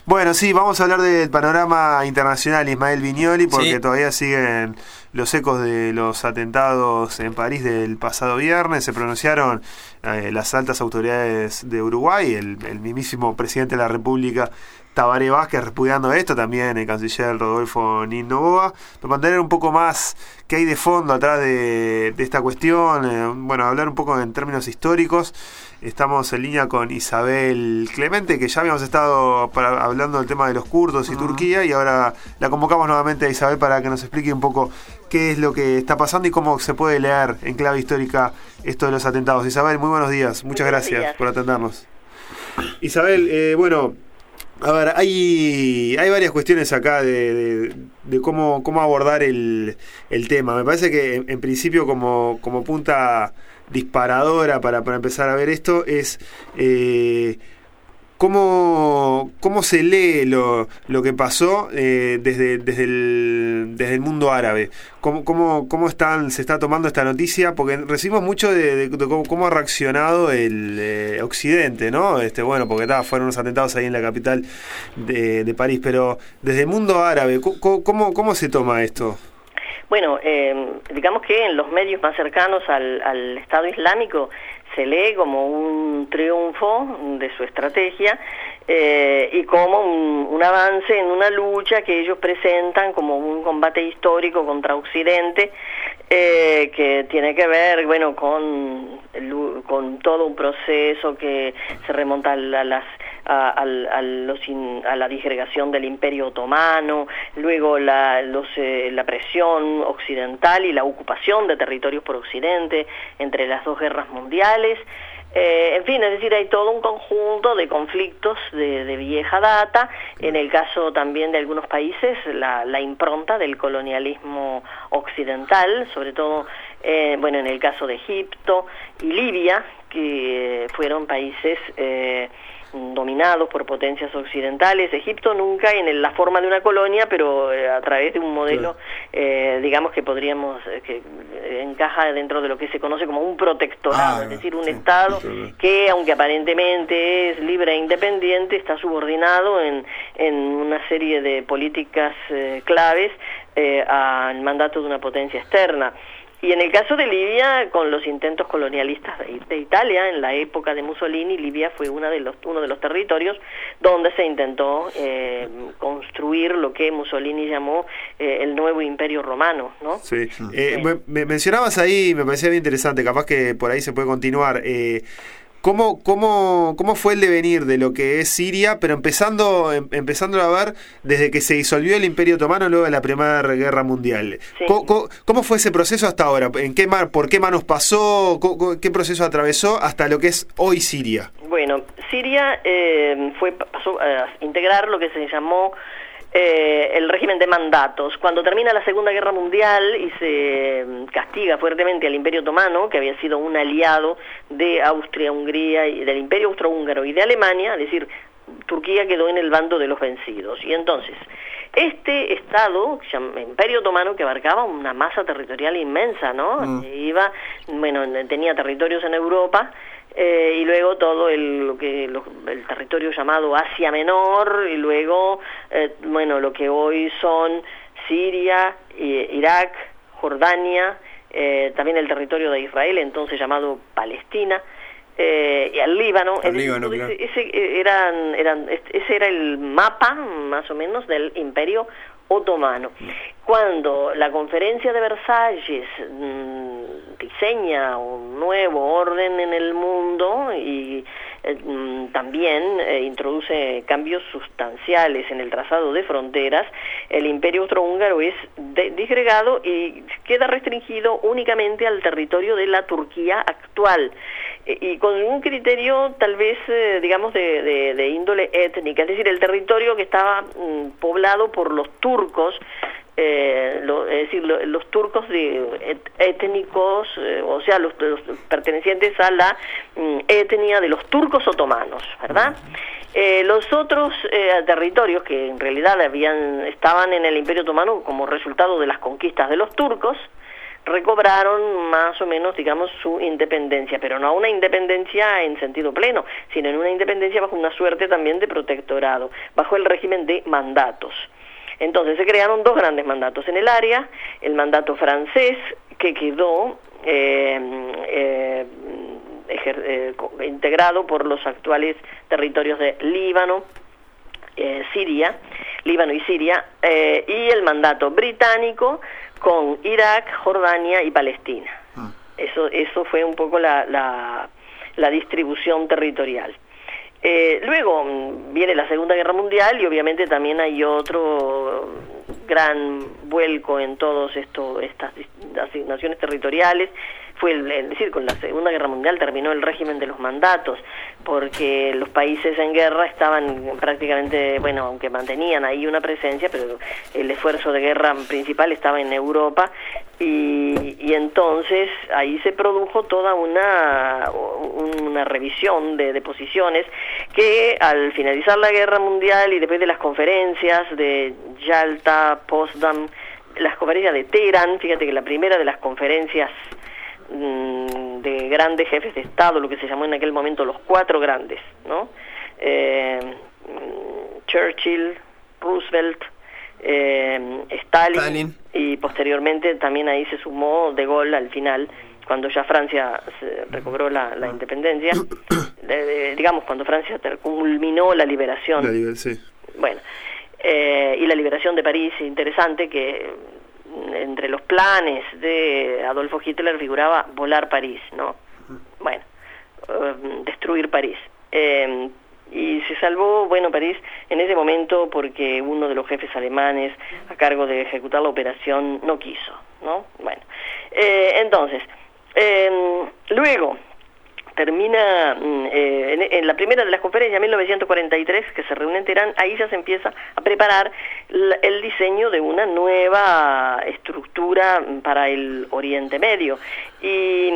Bueno, sí, vamos a hablar del panorama internacional, Ismael Viñoli, porque Sí. todavía siguen los ecos de los atentados en París del pasado viernes. Se pronunciaron las altas autoridades de Uruguay, el mismísimo presidente de la República, Tabaré Vázquez, repudiando esto, también el canciller Rodolfo Nin Noboa, para mantener un poco más qué hay de fondo atrás de esta cuestión, bueno, hablar un poco en términos históricos. Estamos en línea con Isabel Clemente, que ya habíamos estado hablando del tema de los kurdos y Turquía, y ahora la convocamos nuevamente a Isabel para que nos explique un poco qué es lo que está pasando y cómo se puede leer en clave histórica esto de los atentados. Isabel, muy buenos días, muchas gracias por atendernos. Isabel, bueno, a ver, hay varias cuestiones acá de cómo abordar el tema. Me parece que en principio como punta disparadora para empezar a ver esto es cómo se lee lo que pasó desde el mundo árabe. ¿Cómo se está tomando esta noticia? Porque recibimos mucho de cómo ha reaccionado el Occidente, ¿no? Bueno, porque fueron unos atentados ahí en la capital de París, pero desde el mundo árabe, ¿cómo se toma esto? Bueno, digamos que en los medios más cercanos al Estado Islámico se lee como un triunfo de su estrategia y como un avance en una lucha que ellos presentan como un combate histórico contra Occidente, que tiene que ver, bueno, con todo un proceso que se remonta a la disgregación del Imperio Otomano, luego la presión occidental y la ocupación de territorios por Occidente entre las dos guerras mundiales. En fin, es decir, hay todo un conjunto de conflictos de vieja data. En el caso también de algunos países, la impronta del colonialismo occidental, sobre todo, bueno, en el caso de Egipto y Libia, que fueron países dominados por potencias occidentales. Egipto nunca en la forma de una colonia, pero a través de un modelo, digamos que podríamos, que encaja dentro de lo que se conoce como un protectorado, es decir, un Estado que, aunque aparentemente es libre e independiente, está subordinado en una serie de políticas claves al mandato de una potencia externa. Y en el caso de Libia, con los intentos colonialistas de Italia, en la época de Mussolini, Libia fue uno de los territorios donde se intentó construir lo que Mussolini llamó el nuevo imperio romano, ¿no? Sí. Me mencionabas ahí, me parecía bien interesante, capaz que por ahí se puede continuar. ¿Cómo fue el devenir de lo que es Siria, pero empezando a ver desde que se disolvió el Imperio Otomano luego de la Primera Guerra Mundial? Sí. ¿Cómo fue ese proceso hasta ahora? ¿Por qué manos pasó? ¿Qué proceso atravesó hasta lo que es hoy Siria? Bueno, Siria pasó a integrar lo que se llamó el régimen de mandatos. Cuando termina la Segunda Guerra Mundial y se castiga fuertemente al Imperio Otomano, que había sido un aliado de Austria-Hungría y del Imperio Austrohúngaro y de Alemania, es decir, Turquía quedó en el bando de los vencidos. Y entonces, este Estado, Imperio Otomano, que abarcaba una masa territorial inmensa, ¿no? Tenía territorios en Europa, y luego todo el territorio llamado Asia Menor, y luego lo que hoy son Siria, Irak, Jordania, también el territorio de Israel, entonces llamado Palestina, y al Líbano. Claro. Ese era el mapa más o menos del Imperio Otomano. Cuando la Conferencia de Versalles diseña un nuevo orden en el mundo y también introduce cambios sustanciales en el trazado de fronteras, el Imperio Austrohúngaro es disgregado y queda restringido únicamente al territorio de la Turquía actual, y con un criterio tal vez, digamos, de índole étnica, es decir, el territorio que estaba poblado por los turcos, los turcos étnicos, o sea, los pertenecientes a la etnia de los turcos otomanos, ¿verdad? Los otros territorios que en realidad estaban en el Imperio Otomano como resultado de las conquistas de los turcos, recobraron más o menos, digamos, su independencia, pero no una independencia en sentido pleno, sino en una independencia bajo una suerte también de protectorado, bajo el régimen de mandatos. Entonces se crearon dos grandes mandatos en el área, el mandato francés, que quedó integrado por los actuales territorios de Líbano y Siria, y el mandato británico con Irak, Jordania y Palestina. Eso fue un poco la distribución territorial. Luego viene la Segunda Guerra Mundial y obviamente también hay otro gran vuelco en todas estas asignaciones territoriales. Es decir, con la Segunda Guerra Mundial terminó el régimen de los mandatos, porque los países en guerra estaban prácticamente, bueno, aunque mantenían ahí una presencia, pero el esfuerzo de guerra principal estaba en Europa, y entonces ahí se produjo toda una revisión de posiciones que al finalizar la Guerra Mundial y después de las conferencias de Yalta, Potsdam, las conferencias de Teherán, fíjate que la primera de las conferencias de grandes jefes de Estado, lo que se llamó en aquel momento los cuatro grandes, ¿no? Churchill, Roosevelt, Stalin, y posteriormente también ahí se sumó De Gaulle al final, cuando ya Francia recobró la independencia, digamos cuando Francia culminó la liberación. Sí. Bueno, y la liberación de París, interesante que entre los planes de Adolfo Hitler figuraba volar París, ¿no? Bueno, destruir París. Y se salvó, bueno, París en ese momento porque uno de los jefes alemanes a cargo de ejecutar la operación no quiso, ¿no? Bueno, entonces, luego termina en la primera de las conferencias, 1943, que se reúne en Teherán, ahí ya se empieza a preparar el diseño de una nueva estructura para el Oriente Medio. Y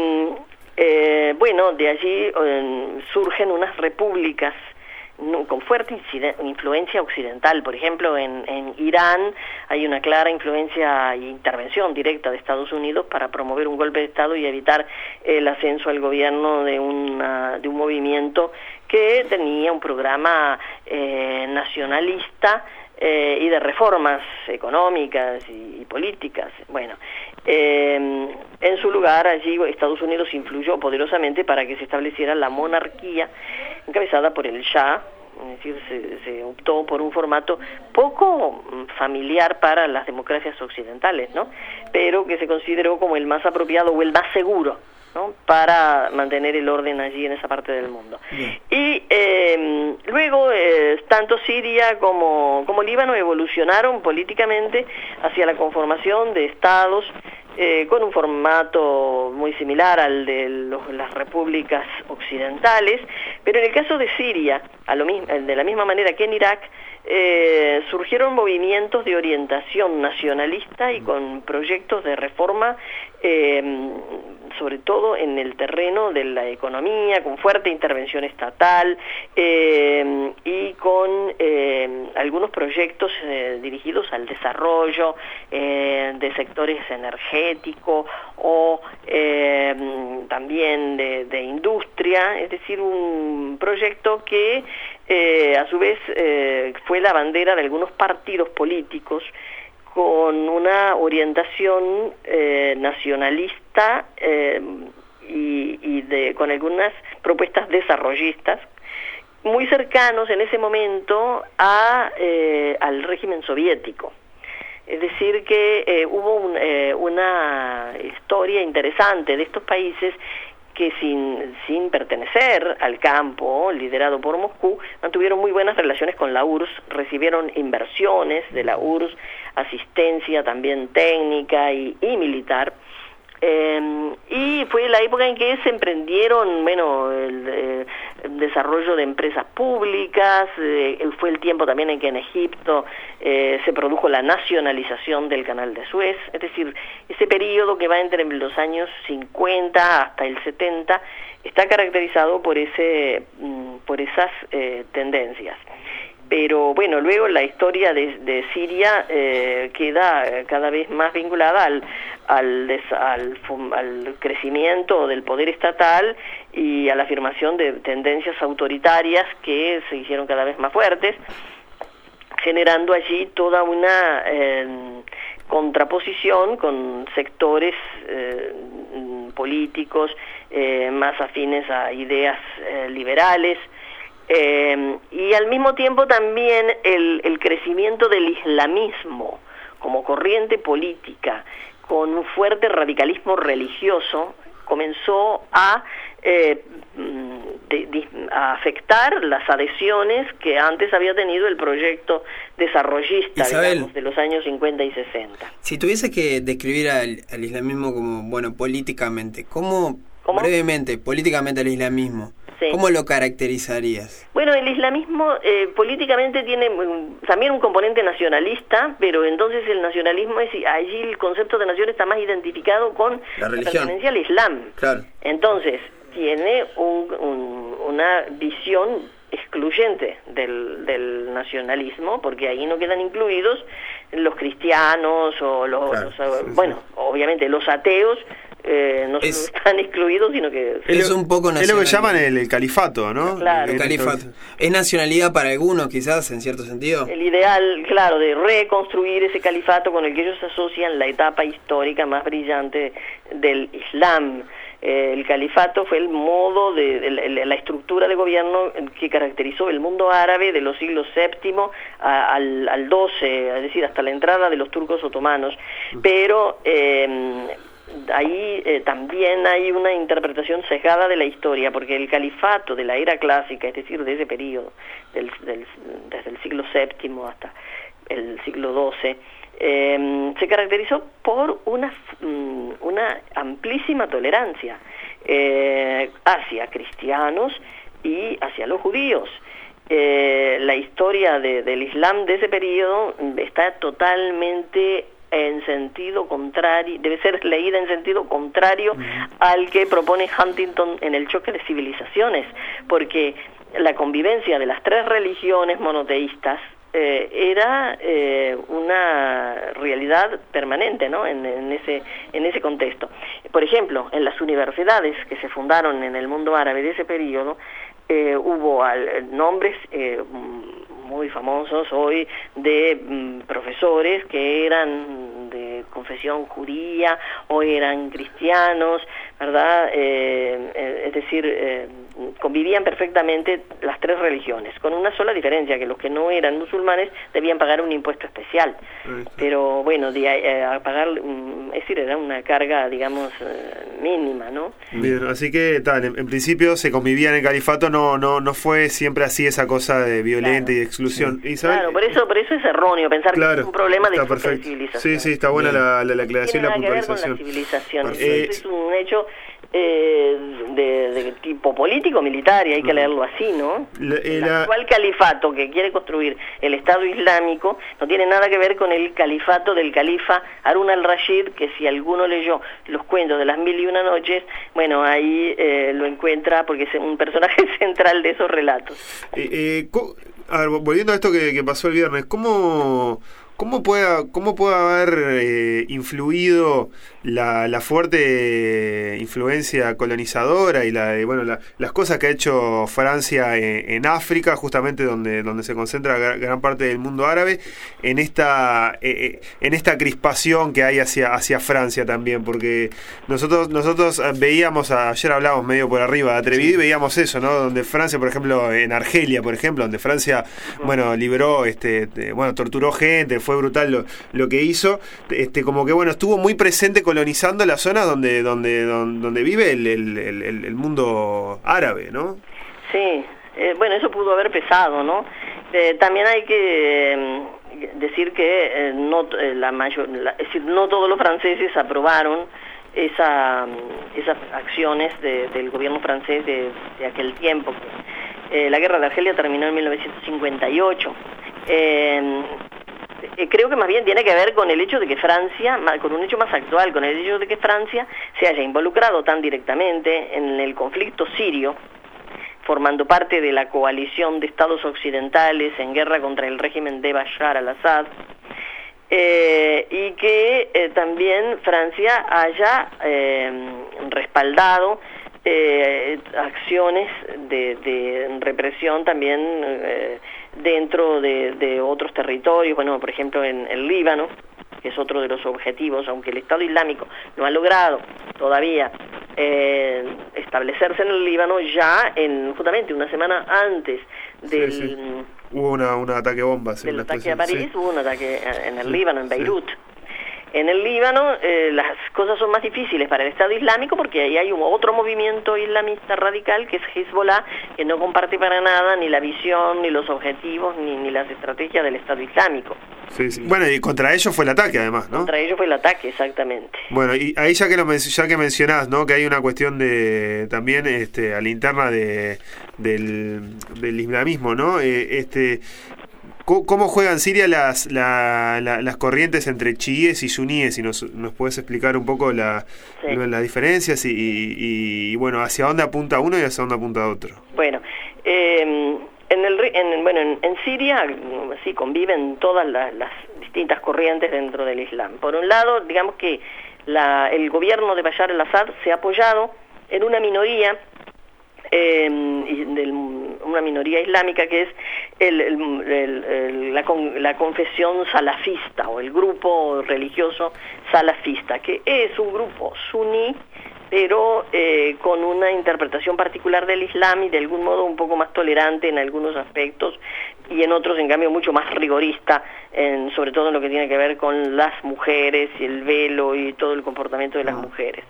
bueno, de allí surgen unas repúblicas con fuerte influencia occidental. Por ejemplo, en Irán hay una clara influencia e intervención directa de Estados Unidos para promover un golpe de Estado y evitar el ascenso al gobierno de un movimiento que tenía un programa nacionalista y de reformas económicas y políticas. Bueno, en su lugar allí Estados Unidos influyó poderosamente para que se estableciera la monarquía encabezada por el Shah. Es decir, se optó por un formato poco familiar para las democracias occidentales, ¿no? Pero que se consideró como el más apropiado o el más seguro, ¿no? Para mantener el orden allí en esa parte del mundo. Bien. Y luego tanto Siria como Líbano evolucionaron políticamente hacia la conformación de estados con un formato muy similar al de las repúblicas occidentales, pero en el caso de Siria, de la misma manera que en Irak, surgieron movimientos de orientación nacionalista y con proyectos de reforma, sobre todo en el terreno de la economía, con fuerte intervención estatal y con algunos proyectos dirigidos al desarrollo de sectores energéticos o también de industria, es decir, un proyecto que a su vez fue la bandera de algunos partidos políticos con una orientación nacionalista y con algunas propuestas desarrollistas muy cercanos en ese momento al régimen soviético. Es decir, que hubo una historia interesante de estos países que sin pertenecer al campo liderado por Moscú, mantuvieron muy buenas relaciones con la URSS, recibieron inversiones de la URSS, asistencia también técnica y militar, y fue la época en que se emprendieron, bueno, el desarrollo de empresas públicas, fue el tiempo también en que en Egipto se produjo la nacionalización del Canal de Suez, es decir, ese periodo que va entre los años 50 hasta el 70 está caracterizado por esas tendencias. Pero bueno, luego la historia de Siria queda cada vez más vinculada al crecimiento del poder estatal y a la afirmación de tendencias autoritarias que se hicieron cada vez más fuertes, generando allí toda una contraposición con sectores políticos más afines a ideas liberales, y al mismo tiempo también el crecimiento del islamismo como corriente política con un fuerte radicalismo religioso comenzó a afectar las adhesiones que antes había tenido el proyecto desarrollista, Isabel, digamos, de los años 50 y 60. Si tuviese que describir al islamismo como, bueno, políticamente, ¿Cómo? Brevemente, políticamente el islamismo, sí. ¿Cómo lo caracterizarías? Bueno, el islamismo políticamente tiene también un componente nacionalista, pero entonces el nacionalismo allí el concepto de nación está más identificado con la religión, pertenencia al Islam. Claro. Entonces tiene una visión excluyente del nacionalismo, porque ahí no quedan incluidos los cristianos o bueno, obviamente los ateos. No están excluidos, sino que es un poco es lo que llaman el califato, ¿no? Claro. El califato. ¿Es nacionalidad para algunos, quizás, en cierto sentido? El ideal, claro, de reconstruir ese califato con el que ellos asocian la etapa histórica más brillante del Islam. El califato fue el modo la estructura de gobierno que caracterizó el mundo árabe de los siglos VII al XII, es decir, hasta la entrada de los turcos otomanos. Pero ahí también hay una interpretación sesgada de la historia, porque el califato de la era clásica, es decir, de ese periodo, desde el siglo VII hasta el siglo XII, se caracterizó por una amplísima tolerancia hacia cristianos y hacia los judíos. La historia del Islam de ese periodo está totalmente en sentido contrario, debe ser leída en sentido contrario al que propone Huntington en El choque de civilizaciones, porque la convivencia de las tres religiones monoteístas era una realidad permanente, ¿no? en ese contexto. Por ejemplo, en las universidades que se fundaron en el mundo árabe de ese periodo, hubo nombres muy famosos hoy de profesores que eran de confesión judía o eran cristianos, ¿verdad? Es decir, convivían perfectamente las tres religiones, con una sola diferencia, que los que no eran musulmanes debían pagar un impuesto especial. Pero bueno, a pagar, es decir, era una carga, digamos, mínima, ¿no? Bien, así que tal, en principio se convivía en el califato, no fue siempre así esa cosa de violenta, claro, y de exclusión. Sí. Isabel, claro, por eso es erróneo pensar, claro, que es un problema de civilización. Sí, sí, está buena la aclaración y la puntualización. Tiene nada que ver con la civilización. Es un hecho de tipo político militar, y hay que leerlo así, ¿no? El actual califato que quiere construir el Estado Islámico no tiene nada que ver con el califato del califa Harun al-Rashid, que si alguno leyó los cuentos de las 1001 noches, bueno, ahí lo encuentra, porque es un personaje central de esos relatos. A ver, volviendo a esto que pasó el viernes, ¿cómo puede haber influido la fuerte influencia colonizadora y las cosas que ha hecho Francia en África, justamente donde se concentra gran parte del mundo árabe, en esta crispación que hay hacia Francia también? Porque nosotros veíamos, ayer hablábamos medio por arriba de Atrevido, y veíamos eso, ¿no? Donde Francia, por ejemplo, en Argelia, por ejemplo, donde Francia, liberó, torturó gente, fue brutal lo que hizo, como que estuvo muy presente colonizando la zona donde vive el mundo árabe, ¿no? Sí, eso pudo haber pesado, ¿no? También hay que decir que no todos los franceses aprobaron esas acciones del gobierno francés de aquel tiempo. La guerra de Argelia terminó en 1958. Creo que más bien tiene que ver con el hecho de que Francia, con un hecho más actual, con el hecho de que Francia se haya involucrado tan directamente en el conflicto sirio, formando parte de la coalición de estados occidentales en guerra contra el régimen de Bashar al-Assad, y que también Francia haya respaldado acciones de represión también dentro de otros territorios, bueno, por ejemplo en el Líbano, que es otro de los objetivos, aunque el Estado Islámico no ha logrado todavía establecerse en el Líbano, ya justamente una semana antes del... Hubo un ataque bomba. Del ataque a París, hubo un ataque en el Líbano, en Beirut. En el Líbano las cosas son más difíciles para el Estado Islámico porque ahí hay otro movimiento islamista radical que es Hezbollah, que no comparte para nada ni la visión, ni los objetivos, ni las estrategias del Estado Islámico. Sí. Bueno, y contra ellos fue el ataque además, ¿no? Contra ellos fue el ataque, exactamente. Bueno, y ahí ya que mencionás, ¿no? Que hay una cuestión de también a la interna del islamismo, ¿no? ¿Cómo juegan en Siria las corrientes entre chiíes y suníes? Si nos puedes explicar un poco las diferencias y bueno, hacia dónde apunta uno y hacia dónde apunta otro. Bueno, en Siria sí conviven todas las distintas corrientes dentro del Islam. Por un lado, digamos que el gobierno de Bashar al-Assad se ha apoyado en una minoría, una minoría islámica que es la confesión salafista o el grupo religioso salafista, que es un grupo suní pero con una interpretación particular del Islam y de algún modo un poco más tolerante en algunos aspectos y en otros en cambio mucho más rigorista, sobre todo en lo que tiene que ver con las mujeres y el velo y todo el comportamiento de las mujeres.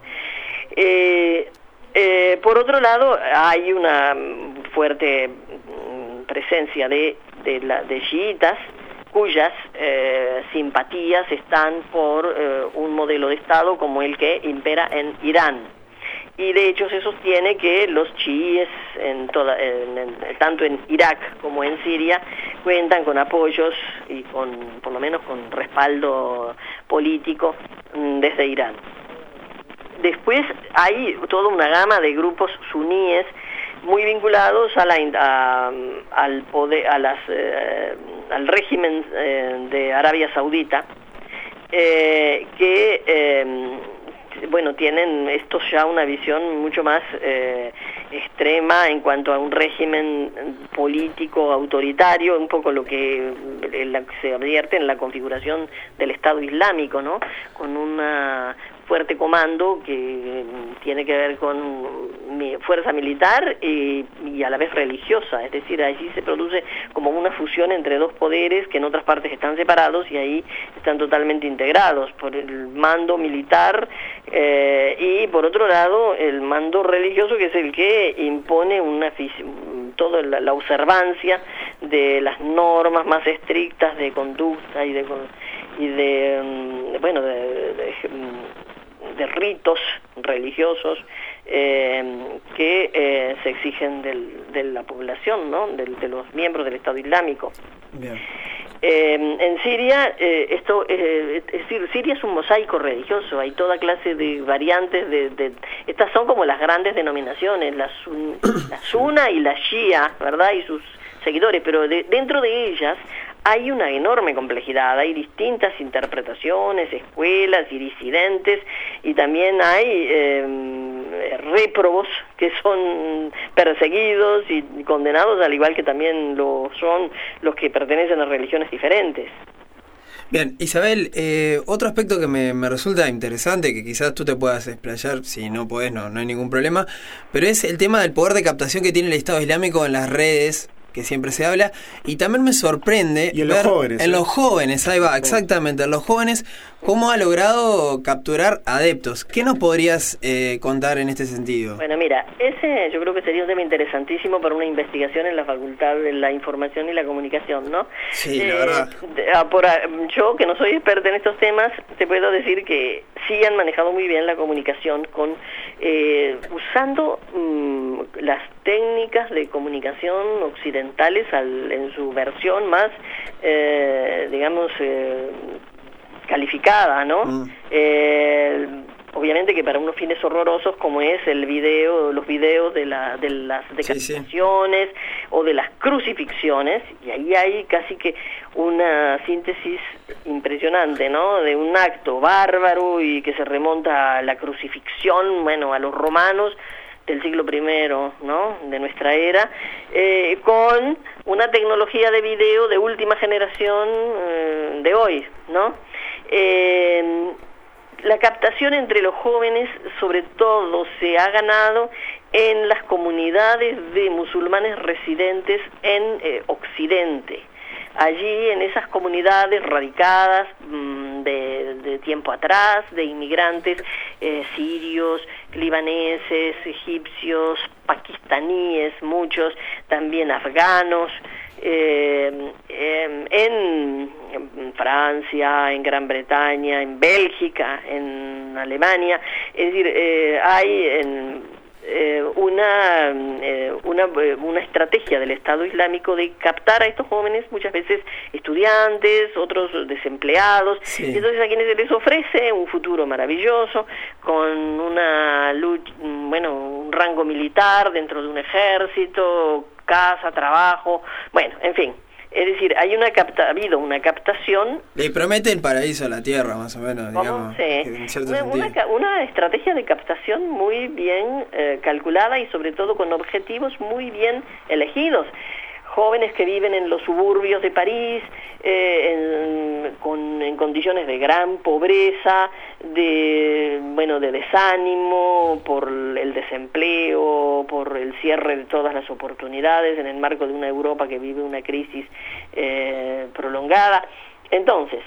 Por otro lado, hay una fuerte presencia de chiitas cuyas simpatías están por un modelo de Estado como el que impera en Irán. Y de hecho se sostiene que los chiíes, tanto en Irak como en Siria, cuentan con apoyos y por lo menos con respaldo político desde Irán. Después hay toda una gama de grupos suníes muy vinculados al poder, al régimen de Arabia Saudita, que tienen estos ya una visión mucho más extrema en cuanto a un régimen político autoritario, un poco lo que se advierte en la configuración del Estado Islámico, ¿no? Con una fuerte comando que tiene que ver con fuerza militar y a la vez religiosa, es decir, allí se produce como una fusión entre dos poderes que en otras partes están separados y ahí están totalmente integrados por el mando militar y por otro lado el mando religioso, que es el que impone toda la observancia de las normas más estrictas de conducta y de ritos religiosos que se exigen de la población, ¿no? De los miembros del Estado Islámico. Bien. En Siria, es decir, Siria es un mosaico religioso, hay toda clase de variantes estas son como las grandes denominaciones, la Sunna y la Shia, ¿verdad? Y sus seguidores, pero dentro de ellas hay una enorme complejidad, hay distintas interpretaciones, escuelas y disidentes, y también hay réprobos que son perseguidos y condenados, al igual que también lo son los que pertenecen a religiones diferentes. Bien, Isabel, otro aspecto que me resulta interesante, que quizás tú te puedas explayar, si no podés, no hay ningún problema, pero es el tema del poder de captación que tiene el Estado Islámico en las redes, que siempre se habla, y también me sorprende y en ver los jóvenes, en los jóvenes, ahí va, exactamente, en los jóvenes, cómo ha logrado capturar adeptos. ¿Qué nos podrías contar en este sentido? Bueno, mira, ese yo creo que sería un tema interesantísimo para una investigación en la Facultad de la Información y la Comunicación, ¿no? Sí, la verdad. Yo, que no soy experta en estos temas, te puedo decir que sí han manejado muy bien la comunicación usando las técnicas de comunicación occidentales en su versión más, calificada, ¿no? obviamente que para unos fines horrorosos como es los videos de las decapitaciones o de las crucifixiones, y ahí hay casi que una síntesis impresionante, ¿no? De un acto bárbaro y que se remonta a la crucifixión, bueno, a los romanos del siglo I, ¿no? De nuestra era, con una tecnología de video de última generación de hoy, ¿no? La captación entre los jóvenes, sobre todo, se ha ganado en las comunidades de musulmanes residentes en Occidente. Allí, en esas comunidades radicadas de tiempo atrás, de inmigrantes sirios, libaneses, egipcios, pakistaníes, muchos, también afganos, en Francia, en Gran Bretaña, en Bélgica, en Alemania, es decir, hay una estrategia del Estado Islámico de captar a estos jóvenes, muchas veces estudiantes, otros desempleados, sí. Y entonces a quienes se les ofrece un futuro maravilloso, con una lucha, bueno, un rango militar dentro de un ejército, casa, trabajo, bueno, en fin. Es decir, ha habido una captación. Le promete el paraíso a la tierra, más o menos, digamos. Sí. En cierto sentido. Una estrategia de captación muy bien calculada y sobre todo con objetivos muy bien elegidos. Jóvenes que viven en los suburbios de París, en condiciones de gran pobreza, de desánimo, por el desempleo, por el cierre de todas las oportunidades en el marco de una Europa que vive una crisis prolongada. Entonces,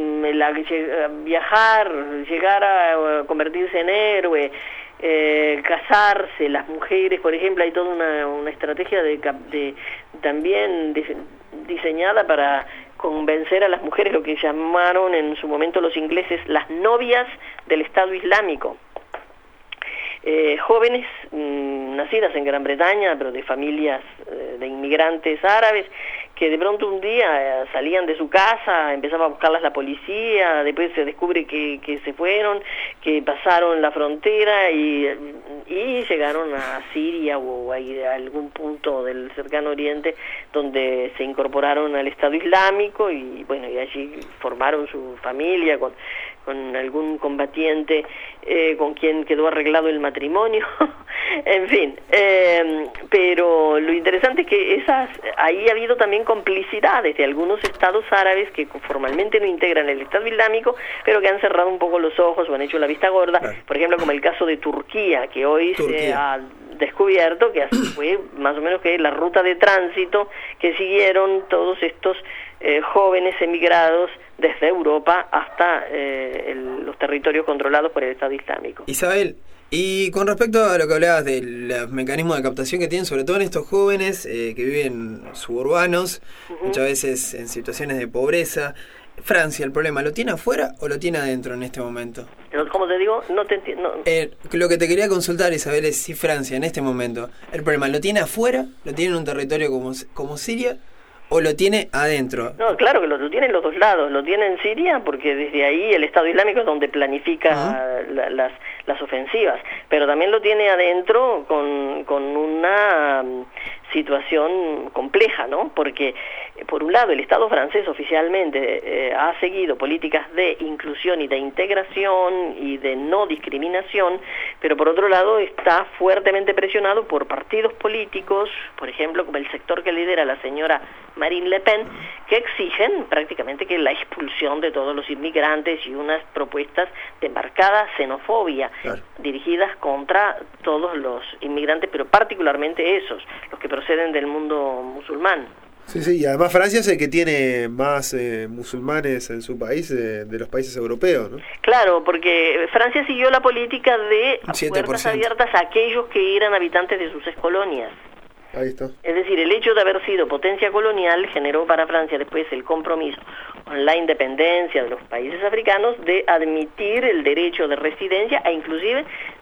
viajar, llegar a convertirse en héroe, casarse, las mujeres, por ejemplo, hay toda una estrategia también diseñada para convencer a las mujeres, lo que llamaron en su momento los ingleses las novias del Estado Islámico. Jóvenes nacidas en Gran Bretaña, pero de familias de inmigrantes árabes, que de pronto un día salían de su casa, empezaba a buscarlas la policía, después se descubre que se fueron, que pasaron la frontera y llegaron a Siria o a algún punto del cercano oriente donde se incorporaron al Estado Islámico y bueno, y allí formaron su familia con algún combatiente con quien quedó arreglado el matrimonio, en fin, pero lo interesante es que ahí ha habido también complicidades de algunos estados árabes que formalmente no integran el Estado Islámico, pero que han cerrado un poco los ojos o han hecho la vista gorda, por ejemplo como el caso de Turquía, que hoy se ha descubierto que así fue más o menos que la ruta de tránsito que siguieron todos estos jóvenes emigrados desde Europa hasta los territorios controlados por el Estado Islámico. Isabel, y con respecto a lo que hablabas de los mecanismos de captación que tienen, sobre todo en estos jóvenes que viven suburbanos, muchas veces en situaciones de pobreza, Francia, el problema, ¿lo tiene afuera o lo tiene adentro en este momento? Como te digo, no te entiendo. Lo que te quería consultar, Isabel, es si Francia en este momento, el problema, ¿lo tiene afuera? ¿Lo tiene en un territorio como Siria? ¿O lo tiene adentro? No, claro que lo tiene en los dos lados. Lo tiene en Siria porque desde ahí el Estado Islámico es donde planifica las ofensivas. Pero también lo tiene adentro con una situación compleja, ¿no? Porque, por un lado, el Estado francés oficialmente ha seguido políticas de inclusión y de integración y de no discriminación, pero por otro lado está fuertemente presionado por partidos políticos, por ejemplo, como el sector que lidera la señora Marine Le Pen, que exigen prácticamente que la expulsión de todos los inmigrantes y unas propuestas de marcada xenofobia, claro, dirigidas contra todos los inmigrantes, pero particularmente esos, los que proceden del mundo musulmán. Sí, y además Francia es el que tiene más musulmanes en su país de los países europeos, ¿no? Claro, porque Francia siguió la política de puertas abiertas a aquellos que eran habitantes de sus excolonias. Ahí está. Es decir, el hecho de haber sido potencia colonial generó para Francia después el compromiso con la independencia de los países africanos de admitir el derecho de residencia e inclusive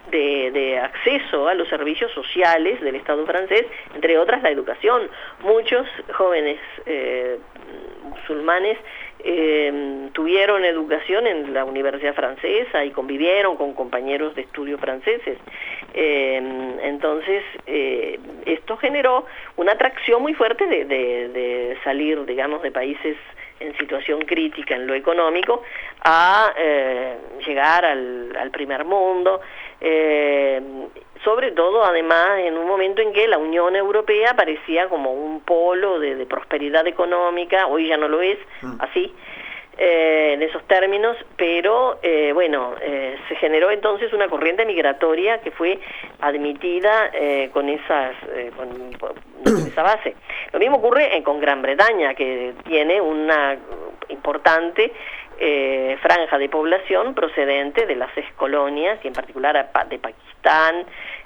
de acceso a los servicios sociales del Estado francés, entre otras la educación. Muchos jóvenes musulmanes tuvieron educación en la Universidad Francesa y convivieron con compañeros de estudio franceses. Entonces, esto generó una atracción muy fuerte de salir, digamos, de países en situación crítica en lo económico a llegar al primer mundo, sobre todo además en un momento en que la Unión Europea parecía como un polo de prosperidad económica. Hoy ya no lo es así en esos términos, pero se generó entonces una corriente migratoria que fue admitida con esa base. Lo mismo ocurre con Gran Bretaña, que tiene una importante franja de población procedente de las excolonias, y en particular de Pakistán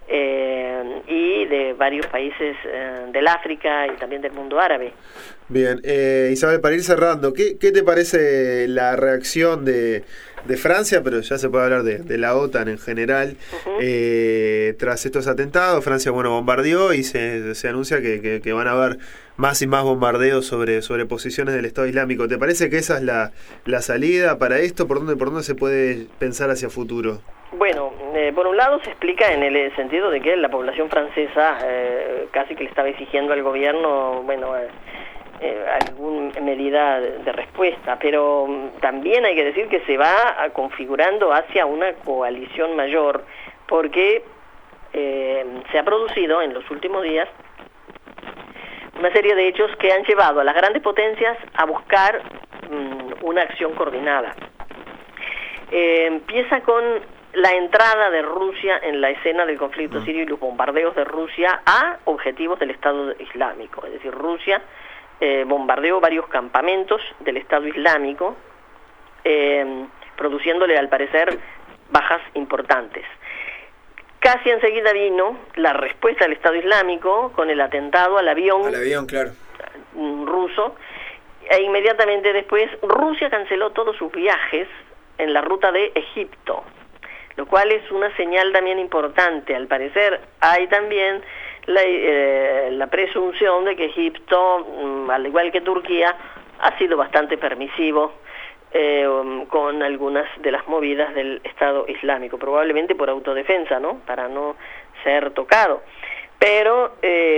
y de varios países del África y también del mundo árabe. Bien, Isabel, para ir cerrando, ¿qué te parece la reacción de Francia, pero ya se puede hablar de la OTAN en general, tras estos atentados? Francia, bombardeó y se anuncia que van a haber más y más bombardeos sobre posiciones del Estado Islámico. ¿Te parece que esa es la salida para esto? ¿Por dónde se puede pensar hacia futuro? Bueno, por un lado se explica en el sentido de que la población francesa casi que le estaba exigiendo al gobierno, alguna medida de respuesta, pero también hay que decir que se va configurando hacia una coalición mayor, porque se ha producido en los últimos días una serie de hechos que han llevado a las grandes potencias a buscar una acción coordinada. Empieza con la entrada de Rusia en la escena del conflicto sirio y los bombardeos de Rusia a objetivos del Estado Islámico. Es decir, Rusia bombardeó varios campamentos del Estado Islámico, produciéndole al parecer bajas importantes. Casi enseguida vino la respuesta del Estado Islámico con el atentado al avión, claro, ruso, e inmediatamente después Rusia canceló todos sus viajes en la ruta de Egipto, lo cual es una señal también importante. Al parecer hay también la presunción de que Egipto, al igual que Turquía, ha sido bastante permisivo con algunas de las movidas del Estado Islámico, probablemente por autodefensa, ¿no?, para no ser tocado. Pero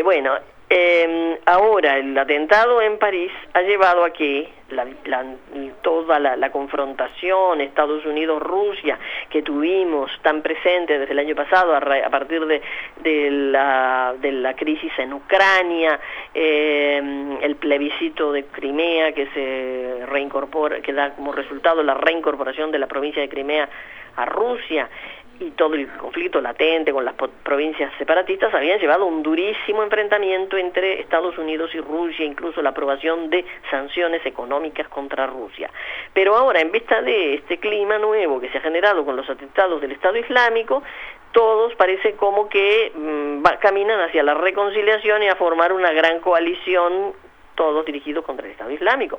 ahora el atentado en París ha llevado a que toda la confrontación Estados Unidos-Rusia que tuvimos tan presente desde el año pasado a partir de la crisis en Ucrania, el plebiscito de Crimea que se reincorpora, que da como resultado la reincorporación de la provincia de Crimea a Rusia, y todo el conflicto latente con las provincias separatistas, habían llevado un durísimo enfrentamiento entre Estados Unidos y Rusia, incluso la aprobación de sanciones económicas contra Rusia. Pero ahora, en vista de este clima nuevo que se ha generado con los atentados del Estado Islámico, todos parece como que caminan hacia la reconciliación y a formar una gran coalición, todos dirigidos contra el Estado Islámico.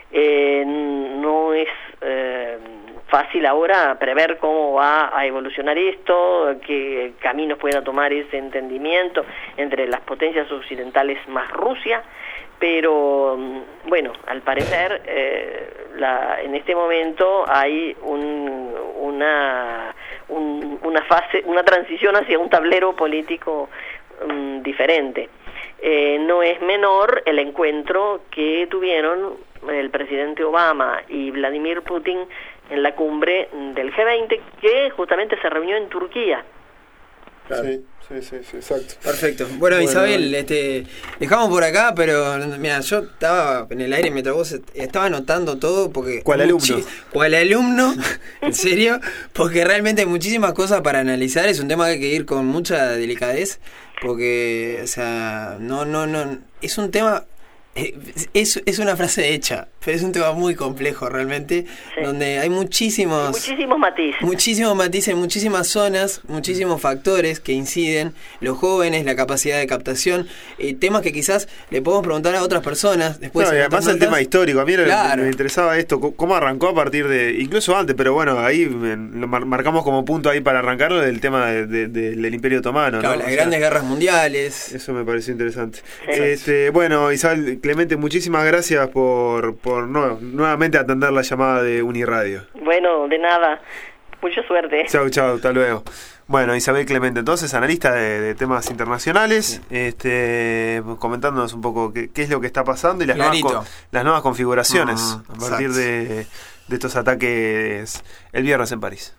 No es fácil ahora prever cómo va a evolucionar esto, qué caminos pueda tomar ese entendimiento entre las potencias occidentales más Rusia, pero al parecer en este momento hay una fase, una transición hacia un tablero político diferente. No es menor el encuentro que tuvieron el presidente Obama y Vladimir Putin en la cumbre del G20, que justamente se reunió en Turquía. Claro. Sí, exacto. Perfecto. Bueno, Isabel, dejamos por acá, pero mira, yo estaba en el aire mientras vos estaba anotando todo, porque ¿Cuál alumno? En serio, porque realmente hay muchísimas cosas para analizar. Es un tema que hay que ir con mucha delicadez, porque, o sea, no, es un tema. Es una frase hecha, pero es un tema muy complejo realmente, sí, donde hay muchísimos matices, muchísimas zonas, muchísimos factores que inciden, los jóvenes, la capacidad de captación, temas que quizás le podemos preguntar a otras personas después. Y además el tema histórico, a mí me interesaba esto, cómo arrancó a partir de, incluso antes, pero ahí lo marcamos como punto ahí para arrancarlo, del tema del Imperio Otomano, claro, ¿no? Las grandes guerras mundiales. Eso me pareció interesante. Sí. Isabel, Clemente, muchísimas gracias por nuevamente atender la llamada de Uniradio. Bueno, de nada. Mucha suerte. Chau, hasta luego. Bueno, Isabel Clemente, entonces, analista de temas internacionales, comentándonos un poco qué es lo que está pasando y las nuevas configuraciones a partir de estos ataques el viernes en París.